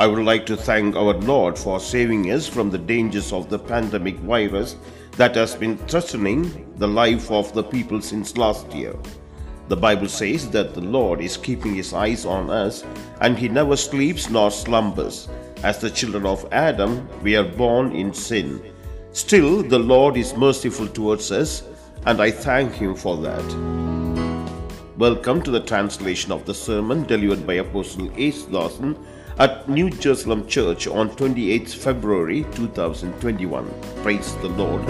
I would like to thank our Lord for saving us from the dangers of the pandemic virus that has been threatening the life of the people since last year. The Bible says that the Lord is keeping his eyes on us and he never sleeps nor slumbers. As the children of Adam, we are born in sin. Still, the Lord is merciful towards us, and I thank him for that. Welcome to the translation of the sermon delivered by Apostle A.S. Dawson at New Jerusalem Church on 28th February 2021. Praise the Lord.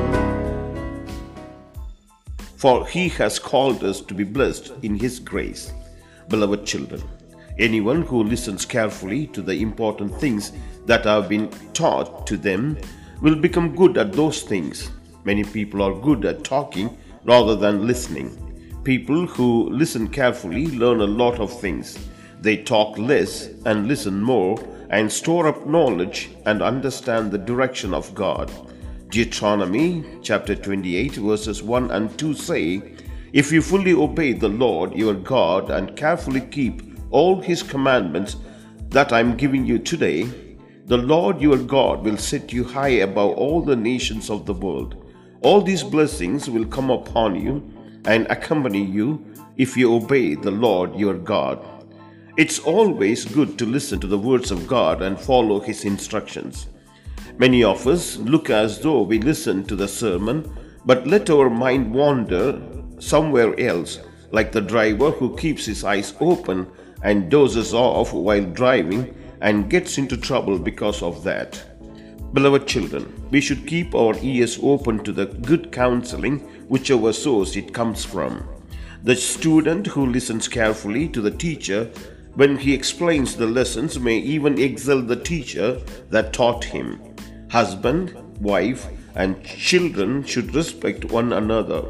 For he has called us to be blessed in his grace. Beloved children, anyone who listens carefully to the important things that have been taught to them will become good at those things. Many people are good at talking rather than listening. People who listen carefully learn a lot of things. They talk less and listen more and store up knowledge and understand the direction of God. Deuteronomy chapter 28 verses 1 and 2 say, "If you fully obey the Lord your God and carefully keep all his commandments that I am giving you today, the Lord your God will set you high above all the nations of the world. All these blessings will come upon you and accompany you if you obey the Lord your God." It's always good to listen to the words of God and follow his instructions. Many of us look as though we listen to the sermon, but let our mind wander somewhere else, like the driver who keeps his eyes open and dozes off while driving and gets into trouble because of that. Beloved children, we should keep our ears open to the good counseling, whichever source it comes from. The student who listens carefully to the teacher when he explains the lessons may even excel the teacher that taught him. Husband, wife, and children should respect one another.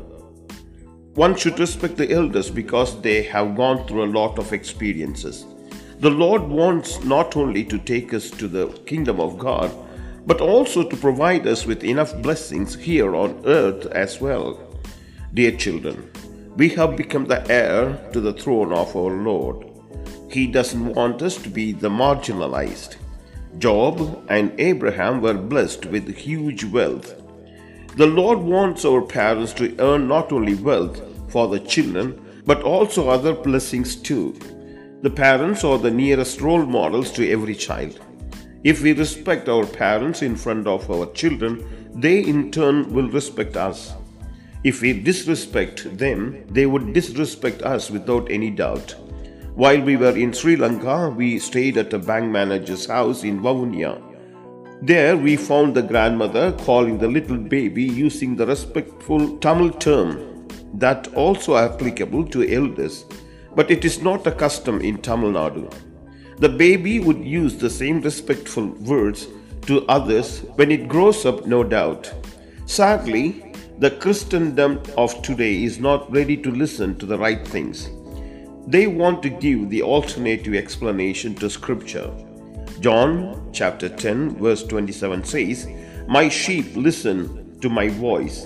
One should respect the elders because they have gone through a lot of experiences. The Lord wants not only to take us to the kingdom of God, but also to provide us with enough blessings here on earth as well. Dear children, we have become the heir to the throne of our Lord. He doesn't want us to be the marginalized. Job and Abraham were blessed with huge wealth. The Lord wants our parents to earn not only wealth for the children, but also other blessings too. The parents are the nearest role models to every child. If we respect our parents in front of our children, they in turn will respect us. If we disrespect them, they would disrespect us without any doubt. While we were in Sri Lanka, we stayed at a bank manager's house in Vavuniya. There we found the grandmother calling the little baby using the respectful Tamil term that also applicable to elders, but it is not a custom in Tamil Nadu. The baby would use the same respectful words to others when it grows up, no doubt. Sadly, the Christendom of today is not ready to listen to the right things. They want to give the alternative explanation to Scripture. John chapter 10 verse 27 says, "My sheep listen to my voice.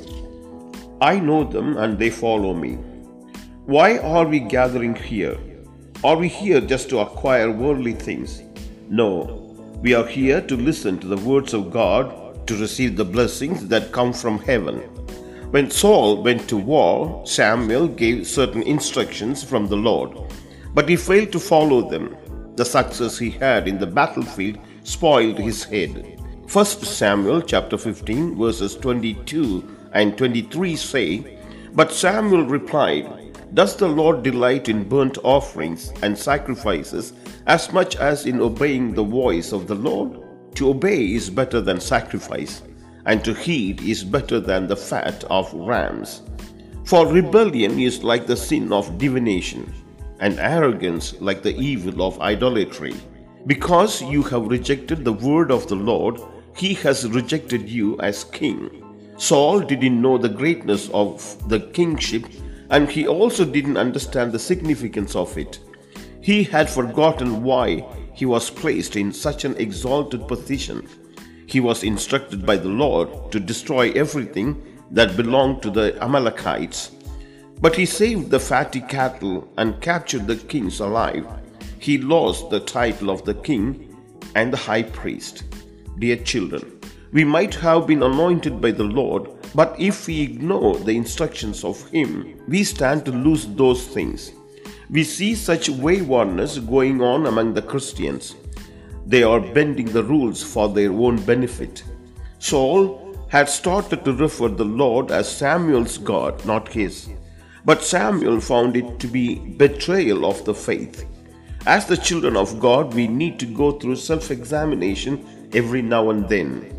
I know them and they follow me." Why are we gathering here? Are we here just to acquire worldly things? No, we are here to listen to the words of God, to receive the blessings that come from heaven. When Saul went to war, Samuel gave certain instructions from the Lord, but he failed to follow them. The success he had in the battlefield spoiled his head. 1 Samuel chapter 15 verses 22 and 23 say, "But Samuel replied, 'Does the Lord delight in burnt offerings and sacrifices as much as in obeying the voice of the Lord? To obey is better than sacrifice, and to heed is better than the fat of rams. For rebellion is like the sin of divination, and arrogance like the evil of idolatry. Because you have rejected the word of the Lord, he has rejected you as king.'" Saul didn't know the greatness of the kingship, and he also didn't understand the significance of it. He had forgotten why he was placed in such an exalted position. He was instructed by the Lord to destroy everything that belonged to the Amalekites. But he saved the fatty cattle and captured the kings alive. He lost the title of the king and the high priest. Dear children, we might have been anointed by the Lord, but if we ignore the instructions of Him, we stand to lose those things. We see such waywardness going on among the Christians. They are bending the rules for their own benefit. Saul had started to refer the Lord as Samuel's God, not his. But Samuel found it to be betrayal of the faith. As the children of God, we need to go through self-examination every now and then.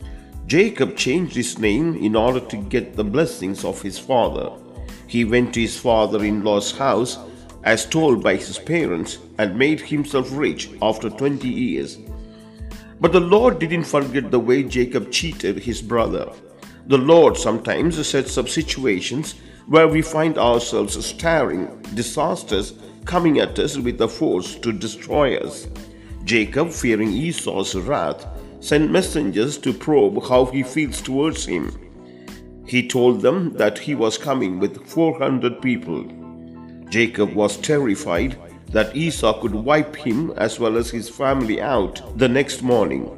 Jacob changed his name in order to get the blessings of his father. He went to his father-in-law's house as told by his parents and made himself rich after 20 years. But the Lord didn't forget the way Jacob cheated his brother. The Lord sometimes sets up situations where we find ourselves staring disasters coming at us with a force to destroy us. Jacob, fearing Esau's wrath, sent messengers to probe how he feels towards him. He told them that he was coming with 400 people. Jacob was terrified that Esau could wipe him as well as his family out the next morning.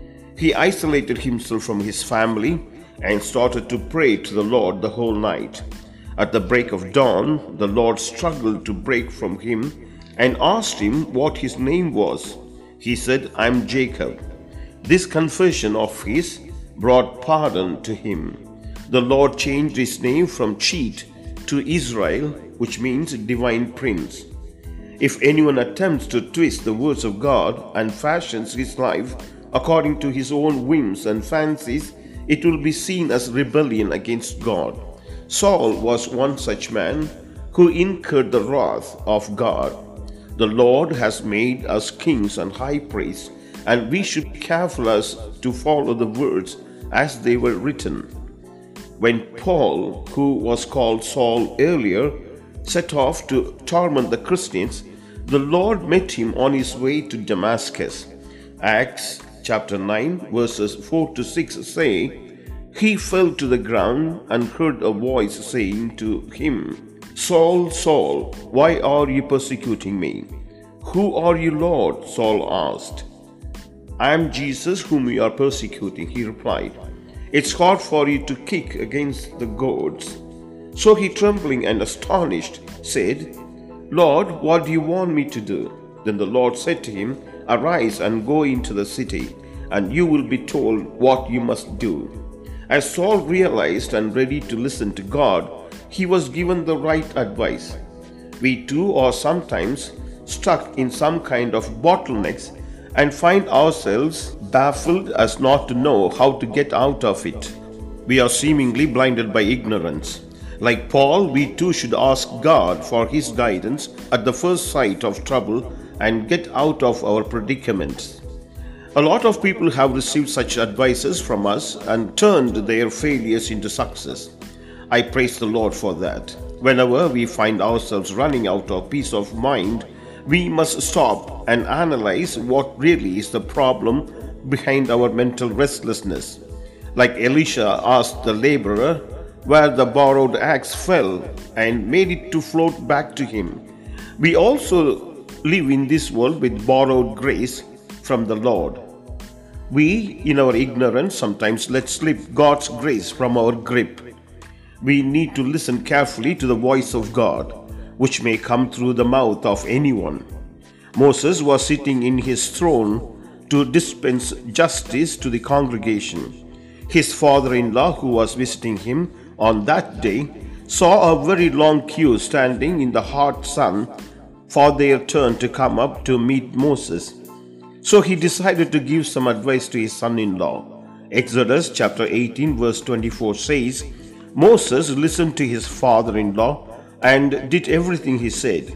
He isolated himself from his family and started to pray to the Lord the whole night. At the break of dawn, the Lord struggled to break from him and asked him what his name was. He said, "I am Jacob." This confession of his brought pardon to him. The Lord changed his name from cheat to Israel, which means divine prince. If anyone attempts to twist the words of God and fashions his life according to his own whims and fancies, it will be seen as rebellion against God. Saul was one such man who incurred the wrath of God. The Lord has made us kings and high priests, and we should be careful as to follow the words as they were written. When Paul, who was called Saul earlier, set off to torment the Christians, the Lord met him on his way to Damascus. Acts chapter 9 verses 4 to 6 say, "He fell to the ground and heard a voice saying to him, 'Saul, Saul, why are you persecuting me?' 'Who are you, Lord?' Saul asked. 'I am Jesus whom you are persecuting,' he replied. 'It's hard for you to kick against the goads.' So he, trembling and astonished, said, 'Lord, what do you want me to do?' Then the Lord said to him, 'Arise and go into the city, and you will be told what you must do.' As Saul realized and ready to listen to God, he was given the right advice. We too are sometimes stuck in some kind of bottlenecks and find ourselves baffled as not to know how to get out of it. We are seemingly blinded by ignorance. Like Paul, we too should ask God for His guidance at the first sight of trouble and get out of our predicaments. A lot of people have received such advices from us and turned their failures into success. I praise the Lord for that. Whenever we find ourselves running out of peace of mind, we must stop and analyze what really is the problem behind our mental restlessness. Like Elisha asked the laborer where the borrowed axe fell and made it to float back to him. We also live in this world with borrowed grace from the Lord. We, in our ignorance, sometimes let slip God's grace from our grip. We need to listen carefully to the voice of God, which may come through the mouth of anyone. Moses was sitting in his throne to dispense justice to the congregation. His father-in-law, who was visiting him on that day, saw a very long queue standing in the hot sun for their turn to come up to meet Moses. So he decided to give some advice to his son-in-law. Exodus chapter 18 verse 24 says, Moses listened to his father-in-law and did everything he said.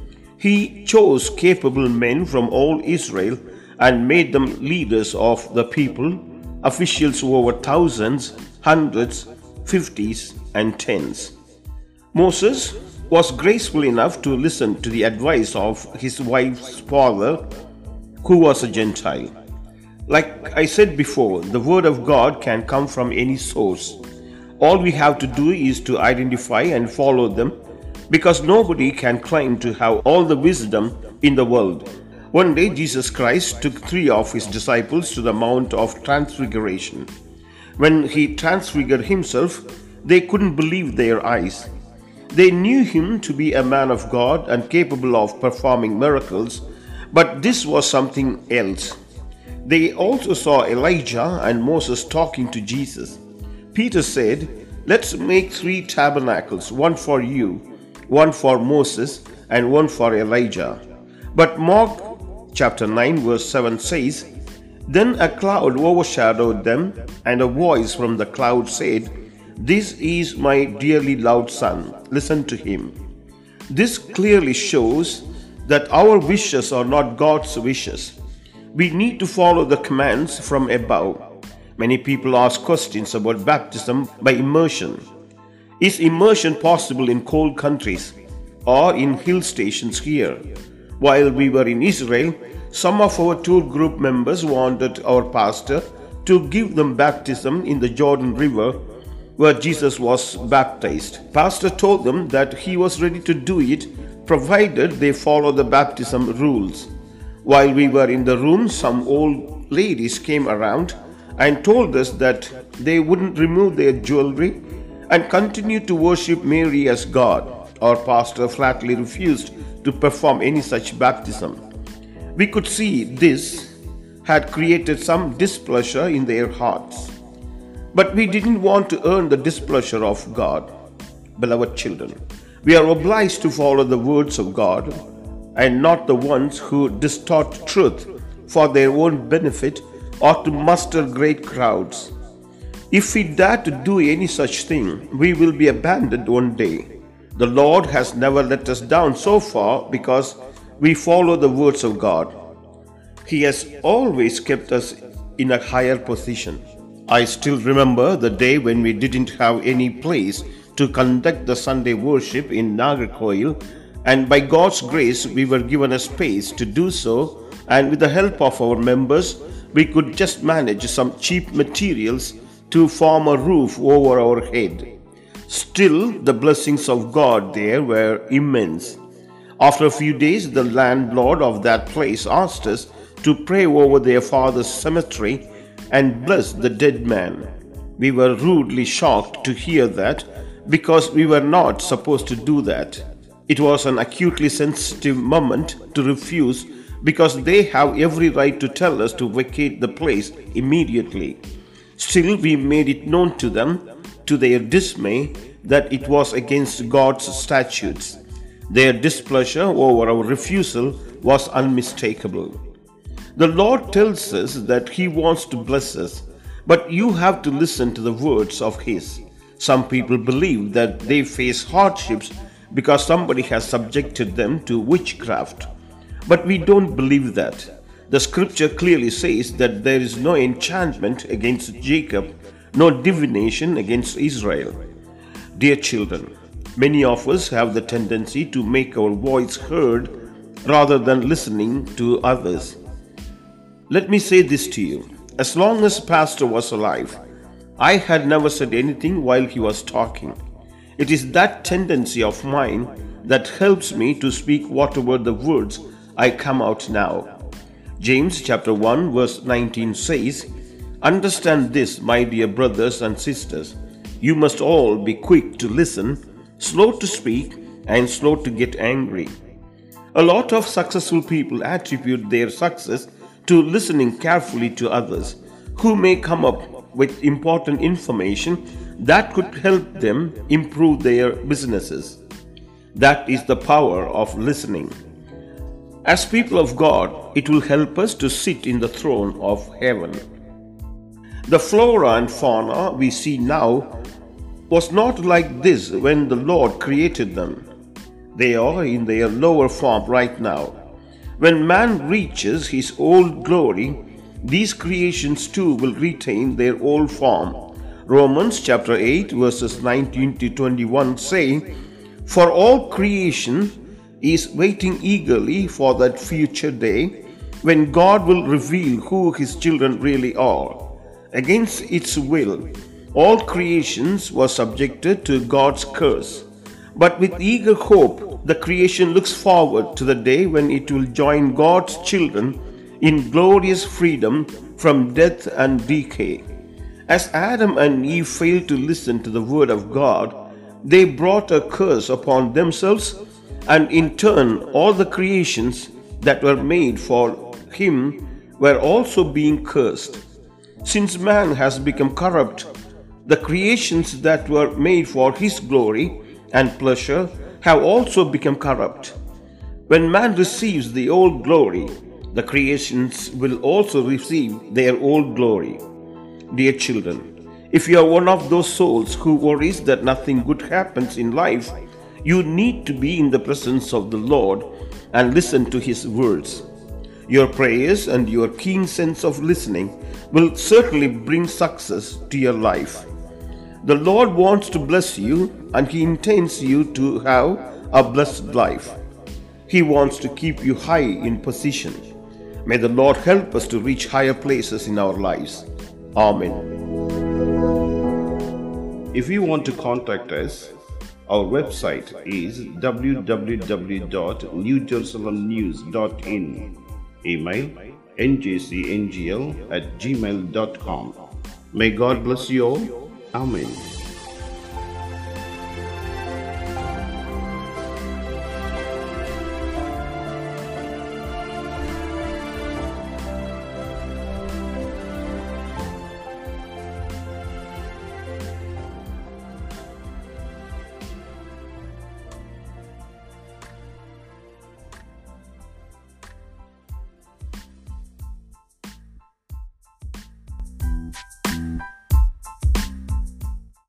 He chose capable men from all Israel and made them leaders of the people, officials over thousands, hundreds, fifties, and tens. Moses was graceful enough to listen to the advice of his wife's father, who was a Gentile. Like I said before, the word of God can come from any source. All we have to do is to identify and follow them, because nobody can claim to have all the wisdom in the world. One day, Jesus Christ took three of his disciples to the Mount of Transfiguration. When he transfigured himself, they couldn't believe their eyes. They knew him to be a man of God and capable of performing miracles, but this was something else. They also saw Elijah and Moses talking to Jesus. Peter said, "Let's make three tabernacles, one for you, one for Moses, and one for Elijah." But Mark chapter 9 verse 7 says, "Then a cloud overshadowed them, and a voice from the cloud said, 'This is my dearly loved Son, listen to him.'" This clearly shows that our wishes are not God's wishes. We need to follow the commands from above. Many people ask questions about baptism by immersion. Is immersion possible in cold countries or in hill stations here? While we were in Israel, some of our tour group members wanted our pastor to give them baptism in the Jordan River where Jesus was baptized. Pastor told them that he was ready to do it provided they follow the baptism rules. While we were in the room, some old ladies came around and told us that they wouldn't remove their jewelry and continue to worship Mary as God. Our pastor flatly refused to perform any such baptism. We could see this had created some displeasure in their hearts. But we didn't want to earn the displeasure of God. Beloved children, we are obliged to follow the words of God and not the ones who distort truth for their own benefit or to muster great crowds. If we dare to do any such thing, we will be abandoned one day. The Lord has never let us down so far because we follow the words of God. He has always kept us in a higher position. I still remember the day when we didn't have any place to conduct the Sunday worship in Nagarkoil, and by God's grace we were given a space to do so, and with the help of our members we could just manage some cheap materials to form a roof over our head. Still, the blessings of God there were immense. After a few days, the landlord of that place asked us to pray over their father's cemetery and bless the dead man. We were rudely shocked to hear that because we were not supposed to do that. It was an acutely sensitive moment to refuse because they have every right to tell us to vacate the place immediately. Still, we made it known to them, to their dismay, that it was against God's statutes. Their displeasure over our refusal was unmistakable. The Lord tells us that He wants to bless us, but you have to listen to the words of His. Some people believe that they face hardships because somebody has subjected them to witchcraft. But we don't believe that. The scripture clearly says that there is no enchantment against Jacob, no divination against Israel. Dear children, many of us have the tendency to make our voice heard rather than listening to others. Let me say this to you. As long as Pastor was alive, I had never said anything while he was talking. It is that tendency of mine that helps me to speak whatever the words I come out now. James chapter 1 verse 19 says, "Understand this, my dear brothers and sisters. You must all be quick to listen, slow to speak, and slow to get angry." A lot of successful people attribute their success to listening carefully to others who may come up with important information that could help them improve their businesses. That is the power of listening. As people of God, it will help us to sit in the throne of heaven. The flora and fauna we see now was not like this when the Lord created them. They are in their lower form right now. When man reaches his old glory, these creations too will retain their old form. Romans chapter 8 verses 19 to 21 say, "For all creation is waiting eagerly for that future day when God will reveal who His children really are. Against its will, all creations were subjected to God's curse. But with eager hope, the creation looks forward to the day when it will join God's children in glorious freedom from death and decay. As Adam and Eve failed to listen to the word of God, they brought a curse upon themselves, and in turn all the creations that were made for Him were also being cursed. Since man has become corrupt, the creations that were made for His glory and pleasure have also become corrupt. When man receives the old glory, the creations will also receive their old glory. Dear children, if you are one of those souls who worries that nothing good happens in life, you need to be in the presence of the Lord and listen to His words. Your prayers and your keen sense of listening will certainly bring success to your life. The Lord wants to bless you, and He intends you to have a blessed life. He wants to keep you high in position. May the Lord help us to reach higher places in our lives. Amen. If you want to contact us, our website is www.newjerusalemnews.in. Email njcngl@gmail.com. May God bless you all. Amen.